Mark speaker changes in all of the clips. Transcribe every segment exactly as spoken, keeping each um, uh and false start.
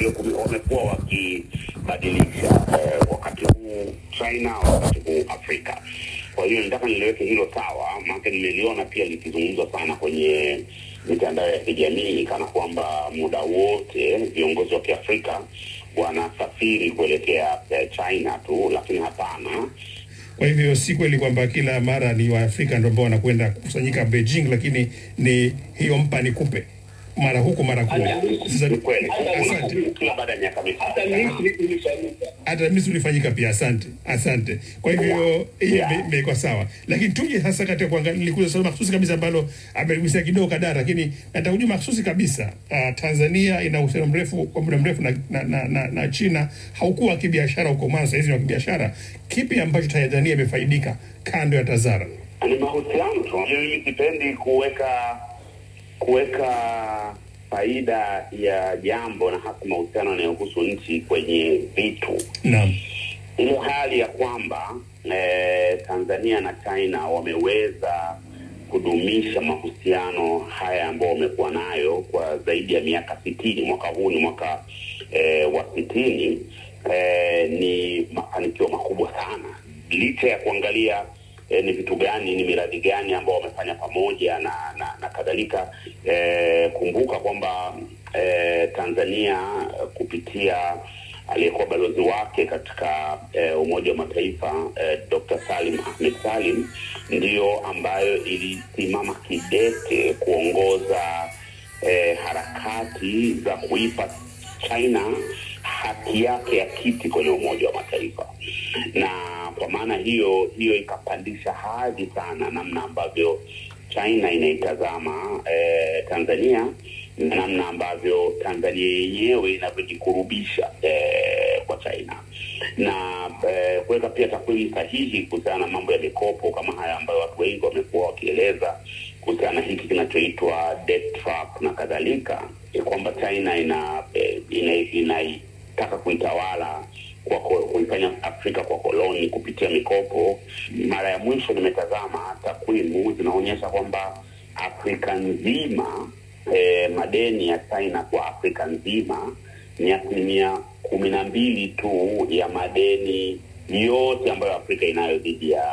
Speaker 1: hiyo wamekuwa wakibadilisha eh, wakati huu China, wakati huu Afrika. Kwa hiyo nataka niliweke hilo sawa, maana nimeliona pia likizungumzwa sana kwenye mitandao ya kijamii kana kwamba muda wote viongozi wa Kiafrika wanasafiri kuelekea China tu, lakini hapana.
Speaker 2: Kwa hivyo si kweli kwamba kila mara ni Waafrika ndio ambao wanakwenda kusanyika Beijing, lakini ni hiyo mpa nikupe mara huko mara kule.
Speaker 1: Sasa ni kweli. Asante. Kila baada ya miaka mitatu. Hata Misri ilifanyika.
Speaker 2: Hata Misri ilifanyika pia. Asante. Asante. Kwa hivyo hii imekuwa sawa. Lakini tuje sasa katika kuangalia, nilikuja swali mahsusi kabisa ambalo amegusia kidogo Kadara, lakini nataka kujua mahsusi kabisa. Uh, Tanzania ina uhusiano mrefu kwa muda mrefu na na, na, na, na China, haukuwa kibiashara huko mwanzo, sasa hivi ni kibiashara. Kipi ambacho Tanzania imefaidika kando ya Tazara?
Speaker 1: Ni mahusiano tu. Mimi sipendi kuweka kuweka faida ya jambo na hasa mahusiano yanayohusu nchi kwenye vitu.
Speaker 2: Naam.
Speaker 1: Ile hali ya kwamba eh, Tanzania na China wameweza kudumisha mahusiano haya ambayo wamekuwa nayo kwa zaidi ya miaka sitini, mwaka huu ni mwaka eh, wa sitini, eh, ni mafanikio makubwa sana. Licha ya kuangalia E, ni vitu gani, ni miradi gani ambao wamefanya pamoja na na, na kadhalika. E, kumbuka kwamba e, Tanzania kupitia aliyekuwa balozi wake katika e, Umoja wa Mataifa e, Doctor Salim Ahmed Salim ndiyo ambayo ilisimama kidete kuongoza e, harakati za kuipa China haki yake ya kiti kwenye Umoja wa Mataifa. Na kwa maana hiyo hiyo ikapandisha hadhi sana namna ambavyo China inaitazama eh, Tanzania, na namna ambavyo Tanzania yenyewe inavyojikurubisha eh, kwa China. Na eh, kuweka pia takwimu sahihi kuhusiana na mambo ya mikopo kama haya ambayo watu wengi wamekuwa wakieleza kuhusiana na hiki kinachoitwa debt trap na kadhalika, kwamba China ina ina, ina, ina taka kuitawala kwa kuifanya Afrika kwa koloni kupitia mikopo. Mara ya mwisho nimetazama takwimu zinaonyesha kwamba Afrika nzima eh, madeni ya China kwa Afrika nzima ni asilimia kumi na mbili tu ya madeni yote ambayo Afrika inayo dhidi ya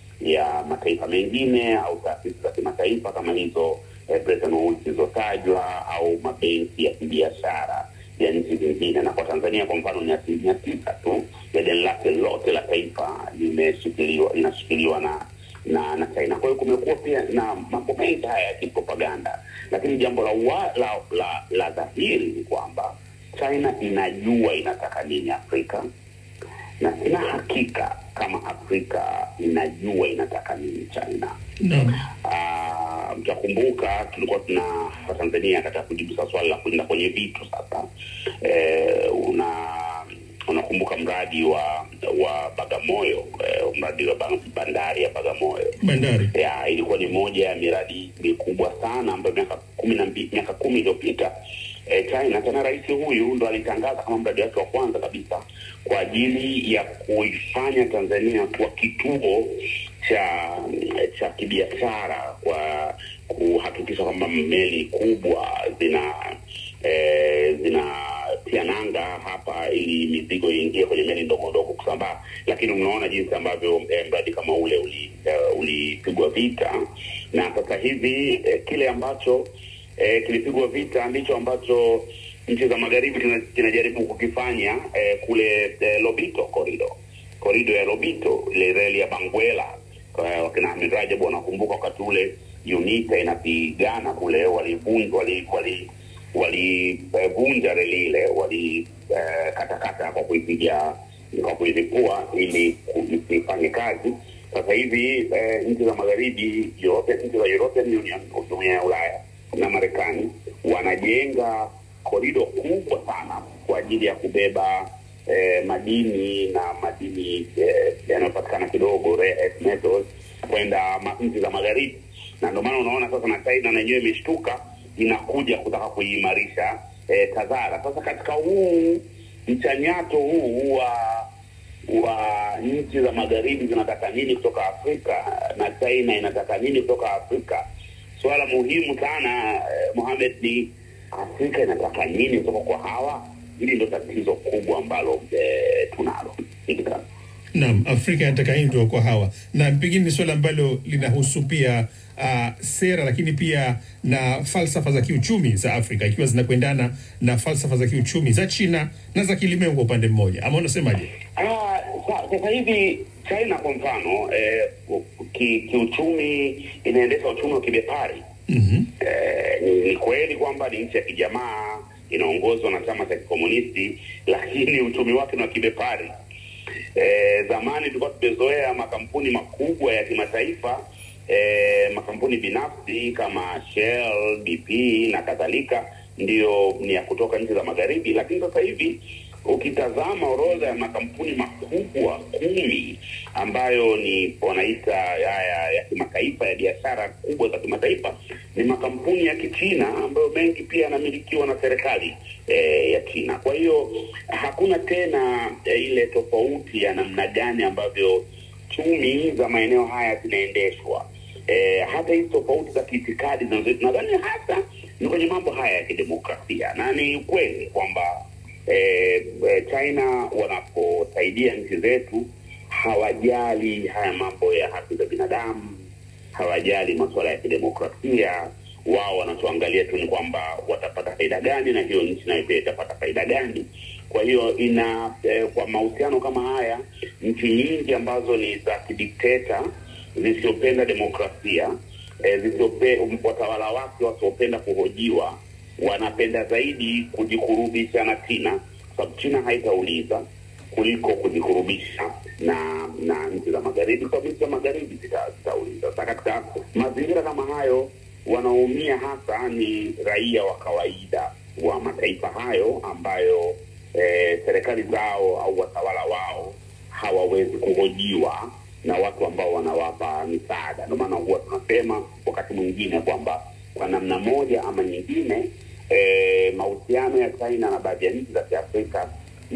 Speaker 1: ya mataifa mengine au taasisi za kimataifa kama hizo eh, Bretton Woods zilizotajwa au mabenki ya kibiashara ya nchi zingine. Na kwa Tanzania kwa mfano ni asilimia tisa tu ya deni lake lote la taifa limeshikiliwa inashikiliwa na na na China. Kwa hiyo kumekuwa pia na mambo mengi haya ya kipropaganda, lakini jambo la wa, la la, la dhahiri ni kwamba China inajua inataka nini Afrika, na sina hakika kama Afrika inajua inataka nini China.
Speaker 2: Naam.
Speaker 1: Uh, mtakumbuka tulikuwa tuna kwa Tanzania katika kujibu swali la kwenda kwenye vitu sasa. Eh, una unakumbuka mradi wa wa Bagamoyo, eh, mradi wa bandari ya Bagamoyo.
Speaker 2: Bandari.
Speaker 1: Ya, ilikuwa ni moja ya miradi mikubwa sana ambayo miaka kumi na mbili miaka kumi iliyopita E, China tena rais huyu ndo alitangaza kama mradi wake wa kwanza kabisa kwa ajili ya kuifanya Tanzania kuwa kituo cha cha kibiashara, kwa kuhakikisha kwamba meli kubwa zina e, zina tiananga hapa ili mizigo iingie kwenye meli ndogo ndogo kusambaa. Lakini unaona jinsi ambavyo e, mradi kama ule ulipigwa uli vita, na sasa hivi e, kile ambacho E, kilipigwa vita ndicho ambacho nchi za magharibi kinajaribu kukifanya e, kule e, Lobito corridor. Corridor ya Lobito, ile reli ya Banguela. Kwa wakina Ahmed Rajab wanakumbuka wakati ule UNITA inapigana kule, walivunja wali wali walivunja wali, reli ile, wali e, katakata kwa kuipiga kwa kuilipua ili ifanye kazi. Sasa hivi e, nchi za magharibi, European nchi za European Union, Jumuiya ya Ulaya na Marekani wanajenga korido kubwa sana kwa ajili ya kubeba eh, madini na madini eh, yanayopatikana kidogo rare earth metals kwenda nchi za magharibi. Na ndio maana unaona sasa na China na yenyewe imeshtuka, inakuja kutaka kuimarisha eh, Tazara. Sasa katika huu mchanyato huu wa wa nchi za magharibi zinataka nini kutoka Afrika na China inataka nini kutoka Afrika, swala muhimu sana eh, Mohamed, ni Afrika inataka nini kutoka kwa hawa? hili ndio tatizo kubwa ambalo eh, tunalo.
Speaker 2: Naam, Afrika inataka ndio kwa hawa. Na pengine ni swala ambalo linahusu pia uh, sera lakini pia na falsafa za kiuchumi za Afrika ikiwa zinakwendana na falsafa za kiuchumi za China na za kilimwengu kwa upande mmoja. Ama unasemaje?
Speaker 1: Ah, sasa hivi China kwa mfano eh, ki, kiuchumi inaendesha uchumi wa kibepari.
Speaker 2: Mhm.
Speaker 1: Eh, ni, ni kweli kwamba ni nchi ya kijamaa inaongozwa na chama cha kikomunisti, lakini uchumi wake ni wa kibepari. Eh, zamani tulikuwa tumezoea makampuni makubwa ya kimataifa, eh, makampuni binafsi kama Shell, B P na kadhalika ndio ni ya kutoka nchi za magharibi, lakini sasa hivi ukitazama orodha ya makampuni makubwa kumi ambayo ni wanaita ya, ya, ya kimataifa ya biashara kubwa za kimataifa ni makampuni ya Kichina ambayo mengi pia yanamilikiwa na serikali eh, ya China. Kwa hiyo hakuna tena eh, ile tofauti ya namna gani ambavyo chumi za maeneo haya zinaendeshwa. Eh, hata hizo tofauti za kiitikadi nadhani hata ni kwenye mambo haya ya kidemokrasia, na ni kweli kwamba Eh, China wanaposaidia nchi zetu hawajali haya mambo ya haki za binadamu, hawajali masuala ya kidemokrasia. Wao wanachoangalia tu ni kwamba watapata faida gani na hiyo nchi nayo pia itapata faida gani. Kwa hiyo ina eh, kwa mahusiano kama haya, nchi nyingi ambazo ni za kidikteta zisizopenda demokrasia, eh, zisizopenda watawala wake wasiopenda kuhojiwa, wanapenda zaidi kujikurubisha na China, sababu China haitauliza kuliko kujikurubisha na na nchi za magharibi, kwa nchi za magharibi zitauliza. Sasa katika mazingira kama hayo, wanaumia hasa ni raia wa kawaida wa mataifa hayo ambayo eh, serikali zao au watawala wao hawawezi kuhojiwa na watu ambao wanawapa misaada. Ndio maana huwa tunasema wakati mwingine kwamba kwa namna moja ama nyingine eh, mahusiano ya China na baadhi ya nchi za Kiafrika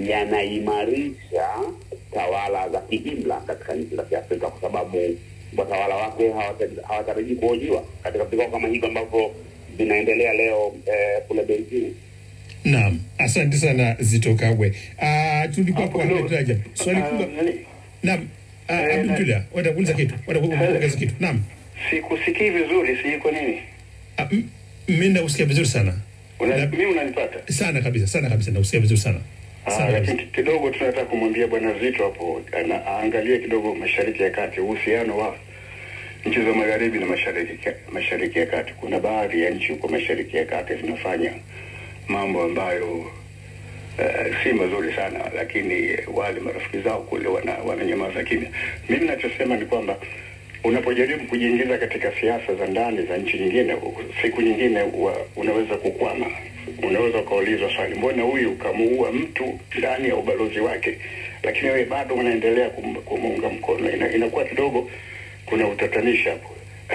Speaker 1: yanaimarisha tawala za kiimla katika nchi za Kiafrika, kwa sababu watawala wake hawatarajii kuhojiwa katika vikao kama hivi ambavyo vinaendelea leo eh, kule Beijing.
Speaker 2: Naam, asante sana Zitto Kabwe. Ah, uh, tulikuwa kwa Ahmed Rajab. Swali kubwa. Naam, Abdul Julia, wenda kuuliza kitu. Wenda kuuliza kitu. Naam.
Speaker 3: Sikusikii vizuri, si kwa nini?
Speaker 2: Ah, mimi nakusikia vizuri sana.
Speaker 3: Una, mimi unanipata?
Speaker 2: Sana kabisa, sana kabisa nakusikia vizuri sana.
Speaker 3: Ah, lakini kidogo tunataka kumwambia bwana Zitto hapo aangalie kidogo Mashariki ya Kati, uhusiano wa nchi za magharibi na mashariki mashariki ya kati. Kuna baadhi ya nchi huko Mashariki ya Kati zinafanya mambo ambayo uh, si mazuri sana, lakini wale marafiki zao kule wana wananyamaza kimya. Mimi ninachosema ni kwamba unapojaribu kujiingiza katika siasa za ndani za nchi nyingine, siku nyingine wa, unaweza kukwama. Unaweza kuulizwa swali, mbona huyu kamuua mtu ndani ya ubalozi wake, lakini wewe bado unaendelea kum, kumuunga mkono? Ina, inakuwa kidogo kuna utatanisha hapo.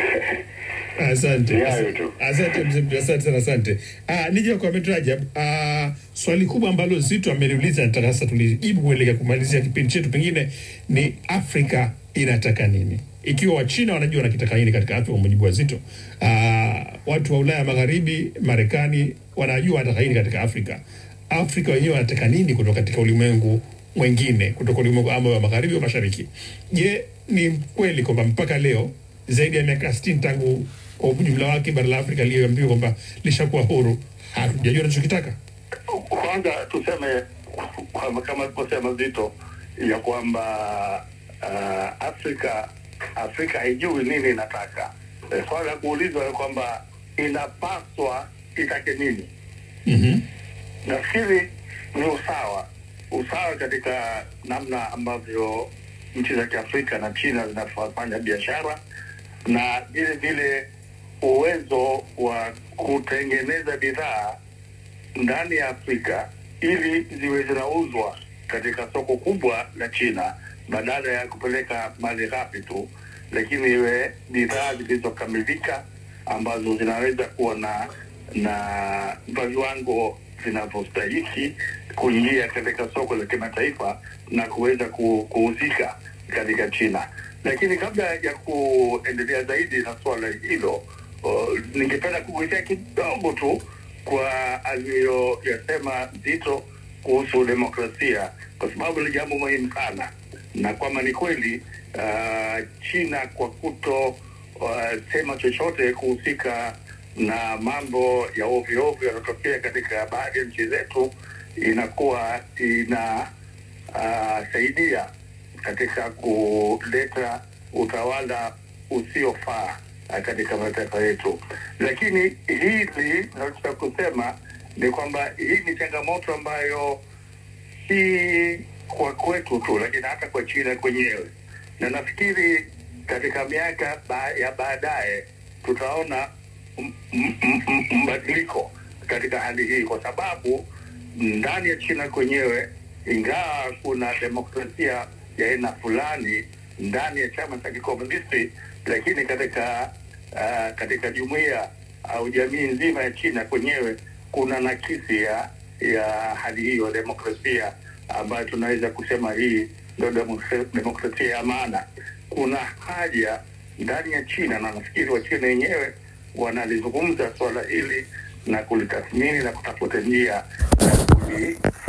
Speaker 2: Asante. Asante mzee, asante sana, asante. Ah, nije kwa Ahmed Rajab. Ah, swali kubwa ambalo Zitto ameliuliza nataka sasa tulijibu kuelekea kumalizia kipindi chetu, pengine ni Afrika inataka nini? Ikiwa Wachina wanajua wanakitaka nini katika Afrika, kwa mujibu wa Zitto. Ah, watu wa Ulaya Magharibi, Marekani wanajua wanataka nini katika Afrika. Afrika wenyewe wanataka nini kutoka katika ulimwengu mwingine, kutoka ulimwengu ama wa Magharibi au Mashariki? Je, ni kweli kwamba mpaka leo zaidi ya miaka sitini tangu kwa ujumla wake bara la Afrika liyoambiwa kwamba lishakuwa huru, hatujajua tunachokitaka?
Speaker 4: Kwanza tuseme kwa kama aliposema Zitto ya kwamba uh, Afrika Afrika haijui nini inataka. E, swali la kuulizwa ni kwamba inapaswa itake nini?
Speaker 2: Mhm.
Speaker 4: Nafikiri ni usawa. Usawa katika namna ambavyo nchi za Kiafrika na China zinafanya biashara, na vile vile uwezo wa kutengeneza bidhaa ndani ya Afrika ili ziwe zinauzwa katika soko kubwa la China, badala ya kupeleka mali ghafi tu, lakini iwe bidhaa zilizokamilika ambazo zinaweza kuwa na na viwango vinavyostahili kuingia katika soko la kimataifa na kuweza kuhusika katika China. Lakini kabla ya kuendelea zaidi na swala hilo, uh, ningependa kugusia kidogo tu kwa aliyoyasema Zitto kuhusu demokrasia, kwa sababu ni jambo muhimu sana, na kwamba ni kweli uh, China kwa kuto uh, sema chochote kuhusika na mambo ya ovyo ovyo yanayotokea katika baadhi ya nchi zetu inakuwa ina uh, saidia katika kuleta utawala usiofaa uh, katika mataifa yetu. Lakini hili nataka kusema ni kwamba hii ni changamoto ambayo si kwa kwetu tu, lakini hata kwa China kwenyewe, na nafikiri katika miaka ba ya baadaye tutaona mbadiliko katika hali hii, kwa sababu ndani ya China kwenyewe, ingawa kuna demokrasia ya aina fulani ndani ya chama cha kikomunisti, lakini katika uh, katika jumuiya au jamii nzima ya China kwenyewe kuna nakisi ya ya hali hiyo demokrasia, ambayo tunaweza kusema hii ndio demokrasia ya maana. Kuna haja ndani ya China, na nafikiri wa China wenyewe wanalizungumza swala hili na kulitathmini na kutafuta njia